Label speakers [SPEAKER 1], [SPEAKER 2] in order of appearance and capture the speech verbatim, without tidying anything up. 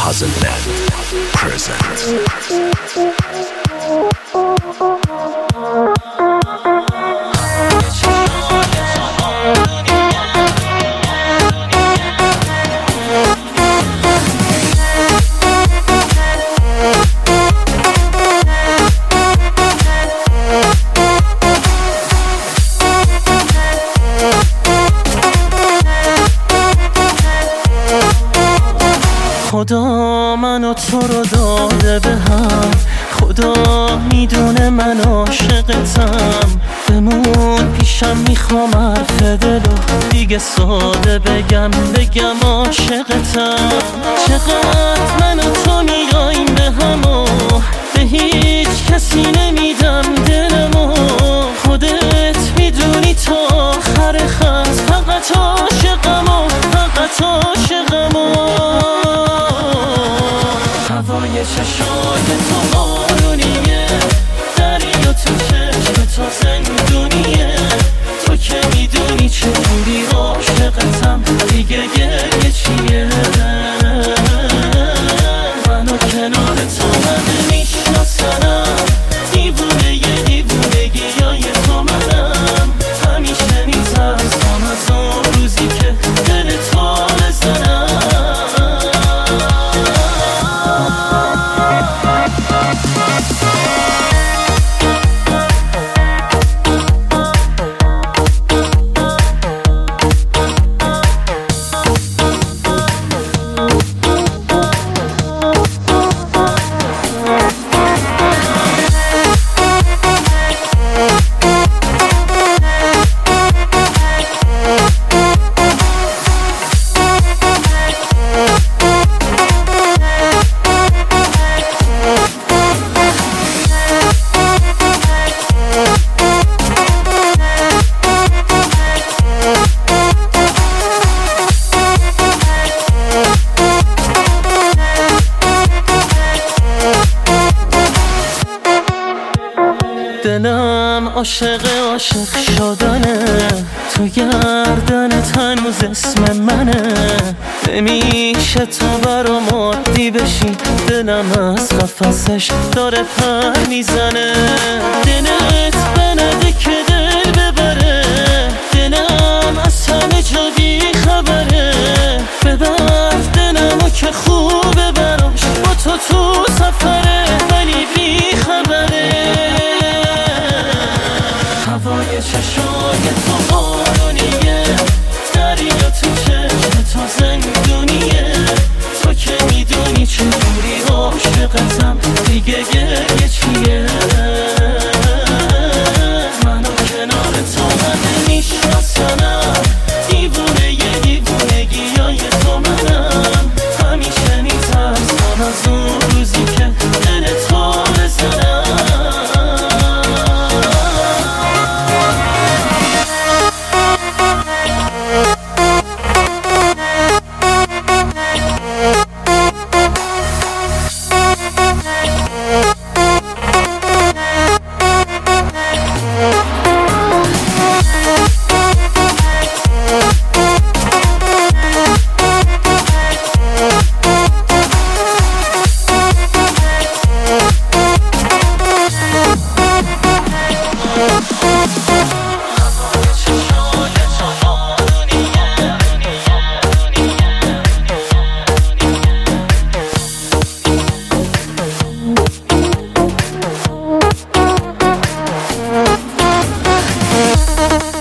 [SPEAKER 1] Puzzleland presents
[SPEAKER 2] خدا منو تو رو داده به هم، خدا میدونه من عاشقتم. بمون پیشم میخوام حرف دلو دیگه ساده بگم بگم عاشقتم. چقدر من و تو میاییم به هم و به هیچ کسی نمیدم دلمو. خودت میدونی تا آخر خط فقط عاشقم و فقط عاشقم. هوای چشای تو بارونیه، دریا تو چشم تو زندونیه. تو که میدونی چجوری عاشقتم، دیگه گریه چیه؟ منو کنار تو همه میشناسنم، دیوونه یه دیوونگی های تو منم. همیشه میترسم از اون روزی که دل تو بزنم. دلم عاشق عاشق شدنه، تو گردنت هنوز اسم منه. نمیشه تو برام عادی بشی، دلم از قفسش داره پر میزنه. دلت بنده که دل ببره، دلم از همه جا بی خبره. ببر دلمو که خوبه براش، با تو تو سفره ولی بی خبره. هوای چشای تو بارونیه، دریا تو چشم تو زندونیه. تو که میدونی چجوری عاشقتم، دیگه گریه چیه؟ منو کنار تو همه میشناسنم، دیوونه یه دیوونگی های تو منم. همیشه میترسم از اون روزی که دل تو بزنم.
[SPEAKER 3] We'll be right back.